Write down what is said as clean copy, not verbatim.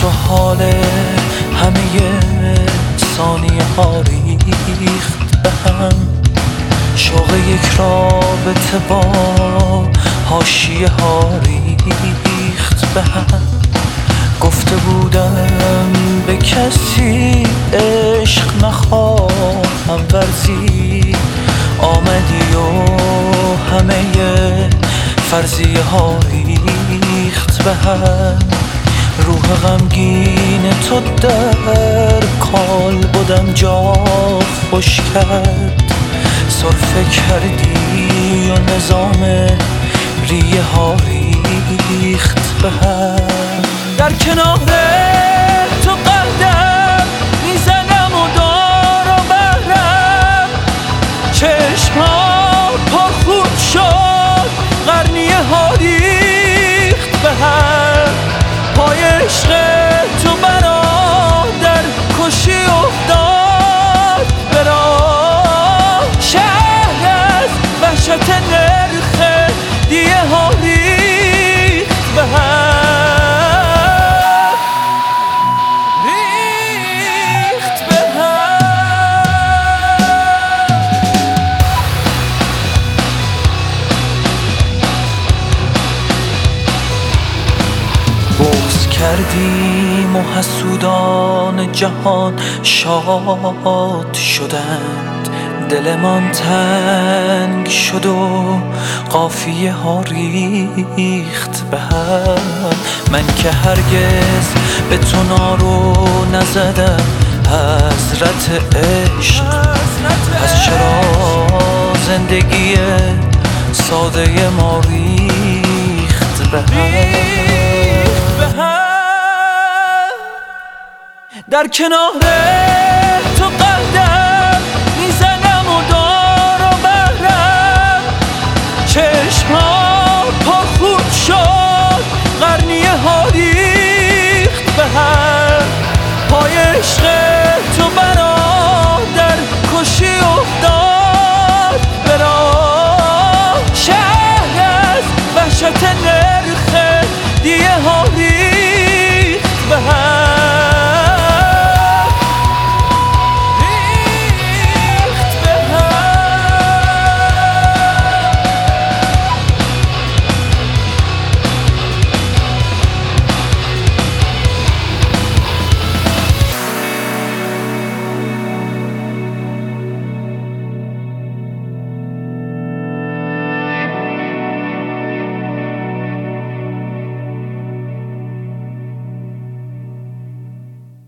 تو حال همه ثانیه ها ریخت به هم، شوق یک رابطه با حاشیه ها ریخت به هم. گفته بودم به کسی عشق نخواهم ورزید، آمدی و همه فرضیه ها ریخت به هم. روح غمگین تو در کال بودم جا خوش کرد، سرفه کردی و نظام ریه ها ریخت به هم. در کنار تو قدم میزنم و دار و بهرم، چشم‌ها پرخون شد، قرنیه ها ریخت به هم. پای عشق تو برادر کشی افتاد به راه، شهر از وحشت نرخ دیه ها ریخت به هم. بغض کردیم و حسودان جهان شاد شدند، دلمان تنگ شد و قافیه ها ریخت به هم. من که هرگز به تو نارو نزدم حضرت عشق، پس چرا زندگی ساده ما ریخت به هم. در کنار تو قدم میزنم و دار و بهرم، چشم‌ها پرخون شد، قرنیه ها ریخت به هم. پای عشق تو برادر کشی افتاد به راه، شهر از وحشت نرخ دیه ها ریخت به هم.